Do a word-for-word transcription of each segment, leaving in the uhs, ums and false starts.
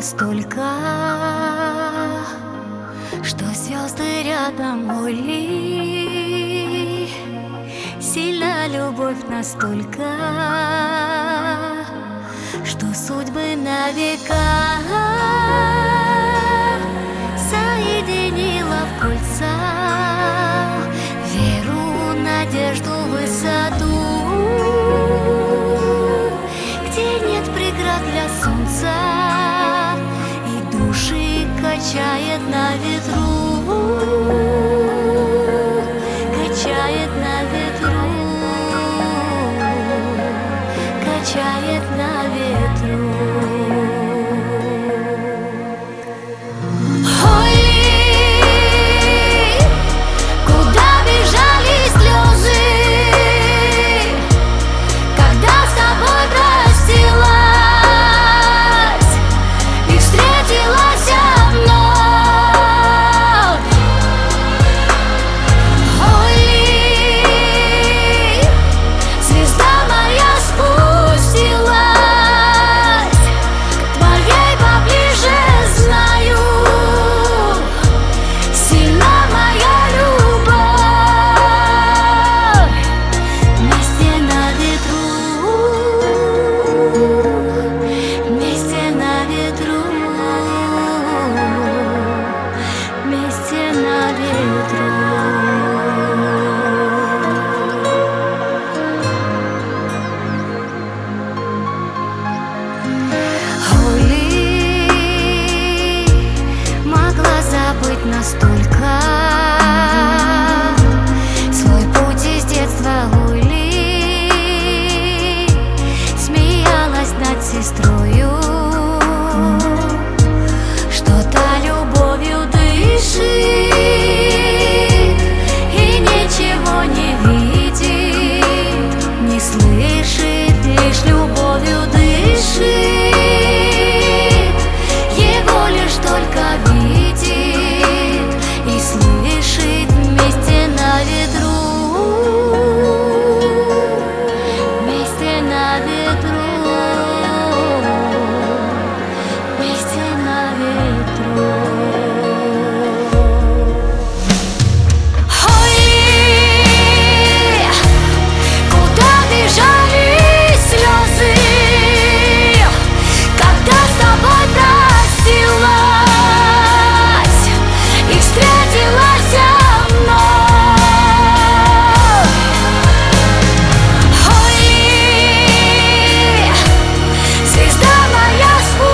настолько, что звезды рядом были. Сильна любовь настолько, что судьбы на века соединила в кольца. Веру, надежду, высоту, где нет преград для солнца, и души качает на ветру, качает на ветру, качает на ветру. Настолько свой путь из детства Лули смеялась над сестрою, что-то любовью дышит и ничего не видит, не слышит, лишь любовью дышит, его лишь только видит и слышит. Вместе на ветру, вместе на ветру, вместе на ветру. Ой, куда бежали слезы, когда с тобой простилась и встретилась со мной. Ой, звезда моя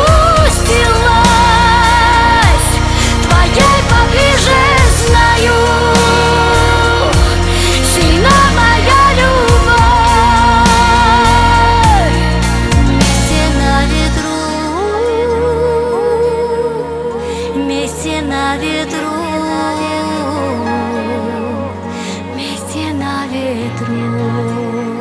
спустилась, твоей поближе знаю, сильна моя любовь. Вместе на ветру, вместе на ветру, вместе на ветру.